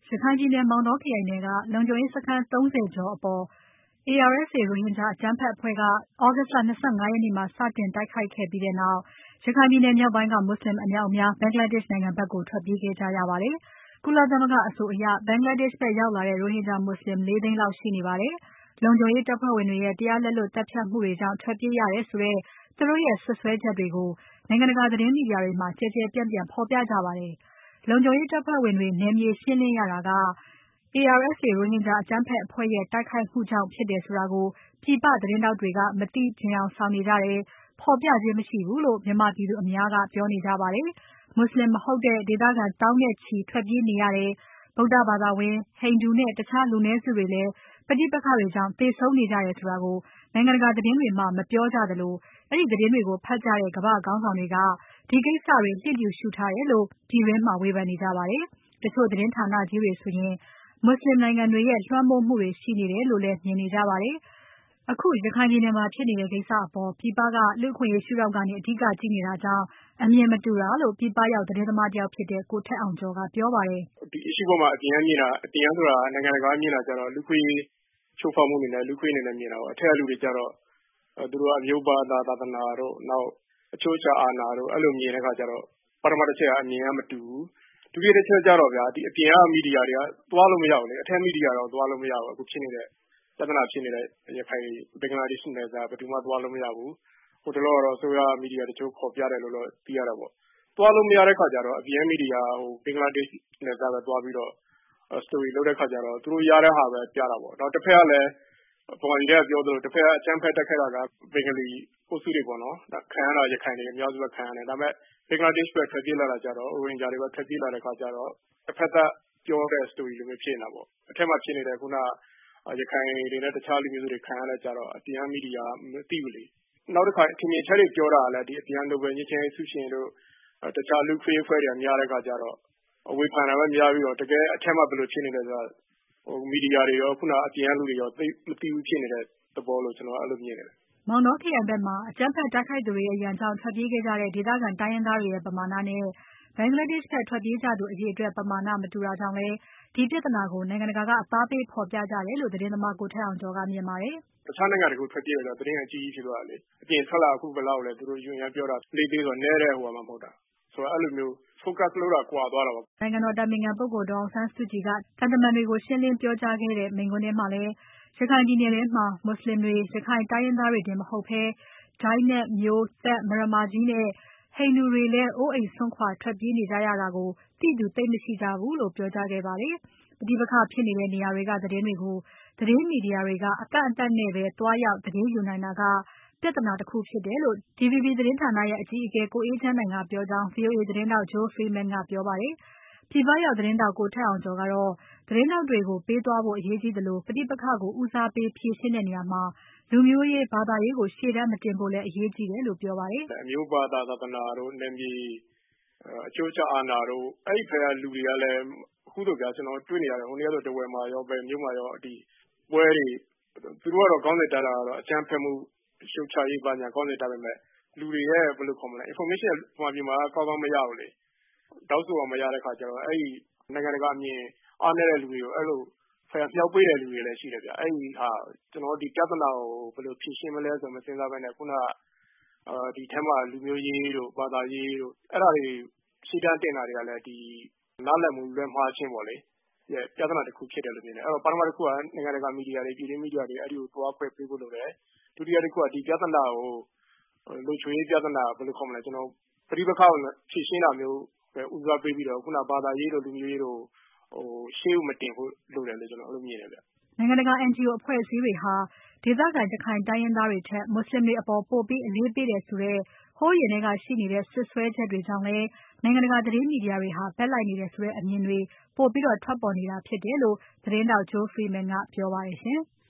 ရခိုင်ပြည်နယ်မောင်တောခရိုင်ထဲကလုံခြုံရေးစခန်း 30 ကျော်အပေါ် ARSA ရိုဟင်ဂျာအကြမ်းဖက်အဖွဲ့က August လ 25 ရက်နေ့မှာ စတင်တိုက်ခိုက်ခဲ့ပြီးနောက် ရခိုင်ပြည်နယ်မြောက်ပိုင်းက မွတ်ဆလင်အများအပြား Bangladesh နိုင်ငံဘက်ကို ထွက်ပြေးခဲ့ကြရပါတယ်။ ကုလသမဂ္ဂအဆိုအရ Bangladesh ဘက်ရောက်လာတဲ့ ရိုဟင်ဂျာမွတ်ဆလင် ၄ သိန်းလောက်ရှိနေပါတယ်။ လုံခြုံရေးတပ်ဖွဲ့ဝင်တွေရဲ့ တရားလက်လွတ်သတ်ဖြတ်မှုတွေကြောင့် ထွက်ပြေးရတယ်ဆိုတဲ့ သူတို့ရဲ့စွပ်စွဲချက်တွေကို နိုင်ငံတကာသတင်းမီဒီယာတွေမှာ ကျယ်ကျယ်ပြန့်ပြန့်ဖော်ပြကြပါတယ်။ လုံခြုံရေးတပ်ဖွဲ့ဝင်တွေ နယ်မြေရှင်းလင်းရတာက ARSA ရိုဟင်ဂျာအကြမ်းဖက်အဖွဲ့ရဲ့ တိုက်ခိုက်မှုကြောင့်ဖြစ်တယ်ဆိုတာကို ပြည်ပသတင်းထောက်တွေက မသိချင်ယောင်ဆောင်နေကြတယ်။ ဖော်ပြခြင်းမရှိဘူးလို့ မြန်မာပြည်သူအများက ပြောနေကြပါတယ်။ မွတ်ဆလင်မဟုတ်တဲ့ ဒေသခံသောင်းနဲ့ချီထွက်ပြေးနေရတယ်။ ဗုဒ္ဓဘာသာဝင်၊ ဟိန္ဒူနဲ့ တခြားလူနည်းစုတွေလည်း ပဋိပက္ခတွေကြောင့် သေဆုံးနေကြတယ်ဆိုတာကို နိုင်ငံတကာသတင်းတွေမှာ မပြောကြသလို အဲဒီသတင်းတွေကို ဖတ်ကြတဲ့ ကမ္ဘာ့ခေါင်းဆောင်တွေက ဒီကိစ္စတွေ လျစ်လျူရှုထားတယ်လို့ ပြည်တွင်းမှာ ဝေဖန်နေကြပါတယ်။ တချို့သတင်းဌာနကြီးတွေဆိုရင် မွတ်ဆလင်နိုင်ငံတွေရဲ့ လွှမ်းမိုးမှုတွေရှိနေတယ်လို့လည်း မြင်နေကြပါတယ်။ အခုရခိုင်ပြည်နယ်မှာဖြစ်နေတဲ့ကိစ္စအပေါ် ပြည်ပက လူ့အခွင့်အရေးရှုထောင့်ကနေ အဓိကကြည့်နေတာကြောင့် အမြင်မတူတာလို့ ပြည်ပရောက်သတင်းသမားတယောက်ဖြစ်တဲ့ ကိုထက်အောင်ကျော်ကပြောပါတယ်။ ဒီ issue ပေါ်မှာအပြင်ကမြင်တာ အပြင်ကဆိုတာနိုင်ငံတကာကမြင်တာကျတော့ လူ့အခွင့်အရေးချိုးဖောက်မှုတွေနဲ့ လူ့အခွင့်အရေးအနေနဲ့မြင်တာပေါ့။ အထက်ကလူတွေကျတော့ သူတို့ကအမျိုးဘာသာသာသနာတို့ နောက်အချုပ်အခြာအာဏာတို့ အဲ့လိုမြင်တဲ့အခါကျတော့ ပထမတစ်ချက်ကအမြင်ကမတူဘူး။ ဒုတိယတစ်ချက်ကျတော့ဗျာ ဒီအပြင်ကမီဒီယာတွေကသွားလို့မရဘူးလေ။ အထက်မီဒီယာတောင်သွားလို့မရဘူး။ အခုဖြစ်နေတဲ့ပြဿနာဖြစ်နေတဲ့ရခိုင် Bangladesh နယ်စပ်ဘယ်သူမှသွားလို့မရဘူး။ ဟိုတလောကတော့အစိုးရမီဒီယာတချို့ဖော်ပြတယ်လို့တော့သိရတာပေါ့။ သွားလို့မရတဲ့အခါကျတော့အပြင်ကမီဒီယာBangladesh နယ်စပ်ပဲသွားပြီးတော့ story လုပ်တဲ့အခါကျတော့သူတို့ရတဲ့ဟာပဲပြတာပေါ့။ နောက်တစ်ဖက်ကလည်းဗမာပြည်ထဲကပြောသလိုတစ်ဖက်ကအကြမ်းဖက်တိုက်ခိုက်တာက Bengali အုပ်စုတွေပေါ့နော်။ ဒါခံရတာရခိုင်တွေအများစုပဲခံရတယ်။ ဒါပေမဲ့ Bangladesh ဘက်ထွက်ပြေးလာတာကျတော့ ရိုဟင်ဂျာတွေပဲထွက်ပြေးလာတဲ့အခါကျတော့ တစ်ဖက်သက်ပြောတဲ့ story လိုမျိုးဖြစ်နေတာပေါ့။ အထက်မှာဖြစ်နေတဲ့ခုနရခိုင်တွေနဲ့တခြားလူမျိုးစုတွေခံရတဲ့ကျတော့အပြင်ကမီဒီယာမသိဘူးလေ။ နောက်တစ်ခါထင်မြင်ချက်တွေပြောတာကလည်းဒီအပြင်က Nobel ငြိမ်းချမ်းရေးဆုရှင်တို့တခြားလူ့အခွင့်အရေးအဖွဲ့တွေကများတဲ့အခါကျတော့ဝေဖန်တာပဲများပြီးတော့တကယ်အထက်မှာဘယ်လိုဖြစ်နေလဲဆိုတာမီဒီယာတွေရောခုနအပြင်ကလူတွေရောသိမသိဘူးဖြစ်နေတဲ့သဘောလို့ကျွန်တော်အဲ့လိုမြင်တယ်။မောင်တောခရိုင်ဘက်မှာ အကြမ်းဖက်တိုက်ခိုက်သူတွေရဲ့ရန်ကြောင့်ထွက်ပြေးခဲ့ကြတဲ့ ဒေသခံတိုင်းရင်းသားတွေရဲ့ပမာဏနဲ့ Bangladesh ဘက်ထွက်ပြေးကြသူအရေအတွက်ပမာဏမတူတာကြောင့်လည်း ဒီပြဿနာကိုနိုင်ငံတကာက အသားပေးဖော်ပြကြတယ်လို့ သတင်းသမားကိုထက်အောင်ကျော်ကမြင်ပါတယ်။တခြားနိုင်ငံတွေကိုထွက်ပြေးတယ်ဆိုတော့သတင်းအကြီးကြီးဖြစ်သွားတယ်လေ။အပြင်ထွက်လာအခုဘယ်လောက်လဲသူတို့ယူရင်ပြောတာ၄သိန်းဆိုတော့နဲတဲ့ဟိုမှာမဟုတ်တာ။ဆိုတော့အဲ့လိုမျိုး focus လုပ်တာကွာသွားတာပေါ့။နိုင်ငံတော်အတိုင်ပင်ခံပုဂ္ဂိုလ်ဒေါ်အောင်ဆန်းစုကြည်ကသံတမန်တွေကိုရှင်းလင်းပြောကြားခဲ့တဲ့မိန့်ခွန်းထဲမှာလည်း ရခိုင်ပြည်နယ်ထဲမှာ မွတ်ဆလင်တွေ ရခိုင်တိုင်းရင်းသားတွေတင်မဟုတ်ဘဲ ဒိုင်းနက်၊မြို၊သက်၊မရမကြီးနဲ့ ဟိန္ဒူတွေလည်း အိုးအိမ်စွန့်ခွာထွက်ပြေးနေကြရတာကို သိသူသိပ်မရှိကြဘူးလို့ပြောကြားခဲ့ပါတယ်။ ပဋိပက္ခဖြစ်နေတဲ့နေရာတွေက သတင်းတွေကို သတင်းမီဒီယာတွေက အကန့်အသတ်နဲ့ပဲသွားရောက်သတင်းယူနိုင်တာက ပြဿနာတခုဖြစ်တယ်လို့ DVB သတင်းဌာနရဲ့အကြီးအကဲ ကိုအေးချမ်းနိုင်ကပြောကြောင်း VOA သတင်းထောက် Joe Freeman ကပြောပါတယ်။ ပြည်ပရောက်သတင်းထောက် ကိုထက်အောင်ကျော်ကတော့ သတင်းထောက်တွေကိုပေးသွားဖို့အရေးကြီးသလို ပဋိပက္ခကိုဦးစားပေးဖြေရှင်းတဲ့နေရာမှာ လူမျိုးရေးဘာသာရေးကိုရှေ့တန်းမတင်ဖို့လည်းအရေးကြီးတယ်လို့ပြောပါတယ်။အမျိုးဘာသာသာသနာတို့နယ်မြေအကျိုးချအာဏာတို့အဲ့ဒီဖက်ကလူတွေကလည်းအခုတို့ဗျာကျွန်တော်တွေ့နေရတယ်ဟိုနေ့ကဆိုတဝယ်မှာရောဘယ်မြို့မှာရောဒီပွဲတွေသူတို့ကတော့ခေါင်းစဉ်တပ်တာကတော့အကြမ်းဖက်မှုရှုတ်ချရေးပါညာခေါင်းစဉ်တပ်ပေမဲ့လူတွေရဲ့ဘယ်လိုခေါ်မလဲ information ဟိုမှာဒီမှာကောင်းကောင်းမရဘူးလေတောက်ဆိုအောင်မရတဲ့ခါကျတော့အဲ့ဒီနိုင်ငံတကာအမြင်အားနည်းတဲ့လူတွေကိုအဲ့လိုဖယ်မြောက်ပေးတဲ့လူတွေလည်းရှိတယ်ဗျအဲ့ဒီဟာကျွန်တော်ဒီပြဿနာကိုဘယ်လိုဖြေရှင်းမလဲဆိုမစဉ်းစားဘဲနဲ့ခုနဒီထဲမှာလူမျိုးရေးတို့ဘာသာရေးတို့အဲ့ဒါတွေရှေ့တန်းတင်တာတွေကလည်းဒီနားလည်မှုလွဲမှားခြင်းပေါ့လေပြဿနာတစ်ခုဖြစ်တယ်လို့မြင်တယ်အဲ့တော့ပထမတစ်ခုကနိုင်ငံတကာမီဒီယာတွေပြည်တွင်းမီဒီယာတွေအဲ့ဒီကိုသွားခွင့်ပေးဖို့လိုတယ်ဒုတိယတစ်ခုကဒီပြဿနာကိုလုံခြုံရေးပြဿနာဘယ်လိုခေါ်မလဲကျွန်တော်ပဋိပက္ခကိုဖြေရှင်းတာမျိုးပဲဦးစားပေးပြီးတော့ခုနဘာသာရေးတို့လူမျိုးရေးတို့ရှေ့ဦးမတင်ဖို့လိုတယ်လို့ကျွန်တော်အဲ့လိုမြင်တယ်ဗျနိုင်ငံတကာ NGO အဖွဲ့အစည်းတွေဟာ ဒေသခံရခိုင်တိုင်းရင်းသားတွေထက်မွတ်ဆလင်တွေအပေါ်ပိုပြီးအလေးပေးတယ်ဆိုတဲ့ဟိုးအရင်ထဲကရှိနေတဲ့စွပ်စွဲချက်တွေကြောင့်လည်းနိုင်ငံတကာသတင်းမီဒီယာတွေဟာဘက်လိုက်နေတယ်ဆိုတဲ့အမြင်တွေပိုပြီးထွက်ပေါ်နေတာဖြစ်တယ်လို့သတင်းထောက် Joe Freeman ကပြောပါတယ်ရှင်။